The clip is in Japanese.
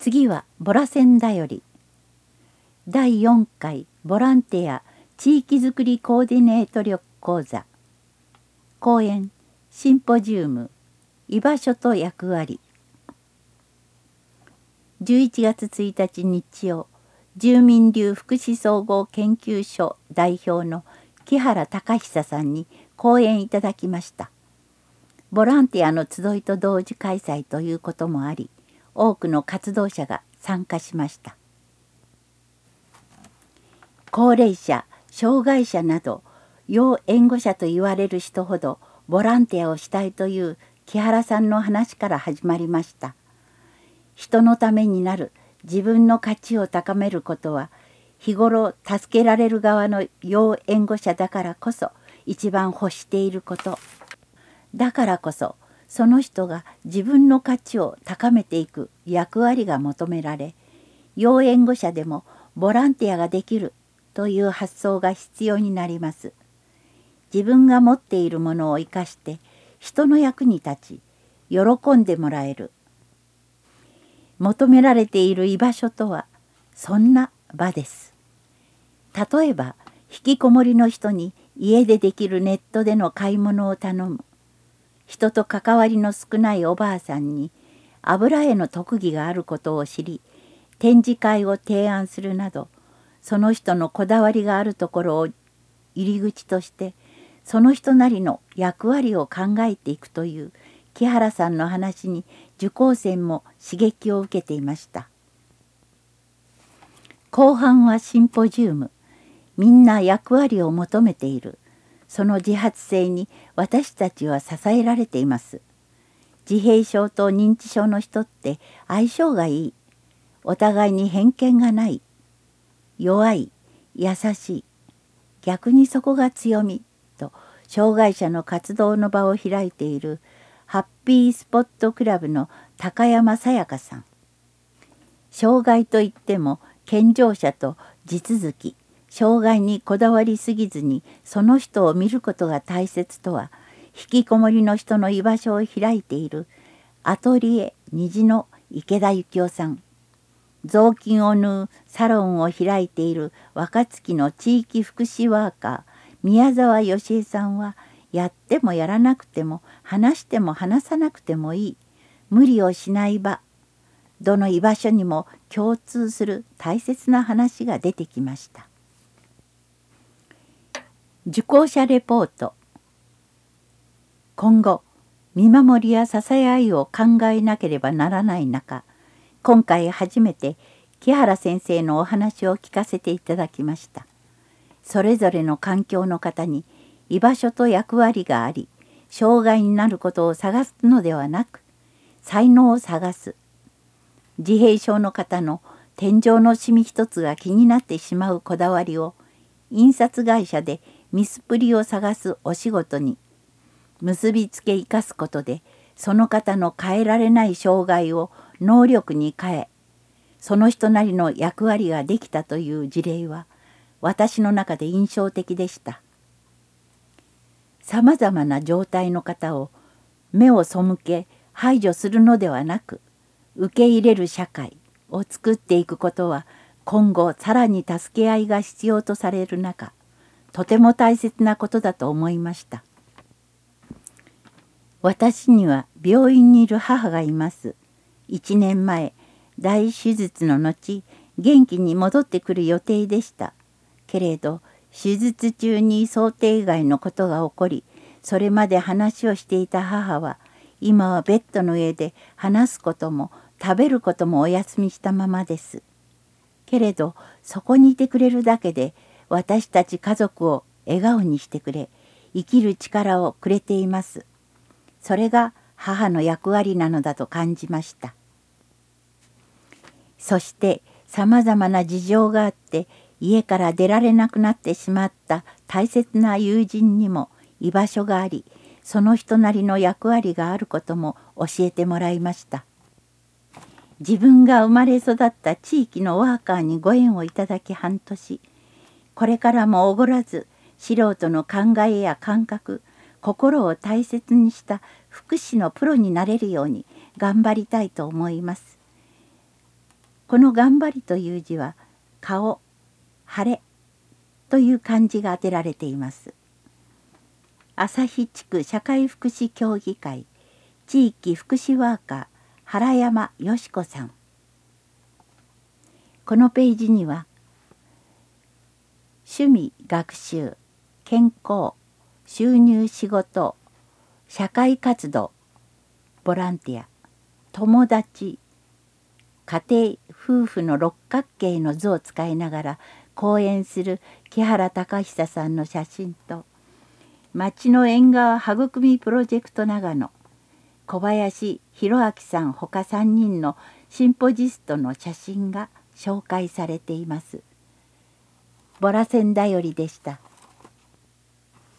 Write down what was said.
次はボラセンだより第4回ボランティア地域づくりコーディネート力講座講演シンポジウム居場所と役割11月1日日曜住民流福祉総合研究所代表の木原隆久さんに講演いただきました。ボランティアの集いと同時開催ということもあり多くの活動者が参加しました。高齢者、障害者など要援護者と言われる人ほどボランティアをしたいという木原さんの話から始まりました。人のためになる自分の価値を高めることは日頃助けられる側の要援護者だからこそ一番欲していること。だからこそその人が自分の価値を高めていく役割が求められ、要援護者でもボランティアができるという発想が必要になります。自分が持っているものを生かして人の役に立ち喜んでもらえる。求められている居場所とはそんな場です。例えば引きこもりの人に家でできるネットでの買い物を頼む。人と関わりの少ないおばあさんに油絵の特技があることを知り展示会を提案するなど、その人のこだわりがあるところを入り口としてその人なりの役割を考えていくという木原さんの話に受講生も刺激を受けていました。後半はシンポジウム。みんな役割を求めている。その自発性に私たちは支えられています。自閉症と認知症の人って相性がいい。お互いに偏見がない。弱い、優しい。逆にそこが強みと障害者の活動の場を開いているハッピースポットクラブの高山さやかさん。障害といっても健常者と地続き、障害にこだわりすぎずにその人を見ることが大切とは、引きこもりの人の居場所を開いているアトリエ虹の池田幸雄さん。雑巾を縫うサロンを開いている若槻の地域福祉ワーカー宮沢義恵さんは、やってもやらなくても話しても話さなくてもいい、無理をしない場、どの居場所にも共通する大切な話が出てきました。受講者レポート。今後見守りや支え合いを考えなければならない中、今回初めて木原先生のお話を聞かせていただきました。それぞれの環境の方に居場所と役割があり、障害になることを探すのではなく、才能を探す。自閉症の方の天井のシミ一つが気になってしまうこだわりを、印刷会社でミスプリを探すお仕事に結びつけ生かすことで、その方の変えられない障害を能力に変え、その人なりの役割ができたという事例は私の中で印象的でした。さまざまな状態の方を目を背け排除するのではなく、受け入れる社会を作っていくことは今後さらに助け合いが必要とされる中、とても大切なことだと思いました。私には病院にいる母がいます。1年前、大手術の後、元気に戻ってくる予定でした。けれど、手術中に想定外のことが起こり、それまで話をしていた母は、今はベッドの上で話すことも食べることもお休みしたままです。けれど、そこにいてくれるだけで、私たち家族を笑顔にしてくれ、生きる力をくれています。それが母の役割なのだと感じました。そしてさまざまな事情があって家から出られなくなってしまった大切な友人にも居場所があり、その人なりの役割があることも教えてもらいました。自分が生まれ育った地域のワーカーにご縁をいただき半年、これからもおごらず素人の考えや感覚、心を大切にした福祉のプロになれるように頑張りたいと思います。 この頑張りという字は顔、晴れという漢字が当てられています。旭地区社会福祉協議会地域福祉ワーカー原山よし子さん。このページには趣味学習健康収入仕事社会活動ボランティア友達家庭夫婦の六角形の図を使いながら講演する木原隆久さんの写真と町の縁側育みプロジェクト長野小林弘明さんほか3人のシンポジストの写真が紹介されています。ボラ線だよりでした。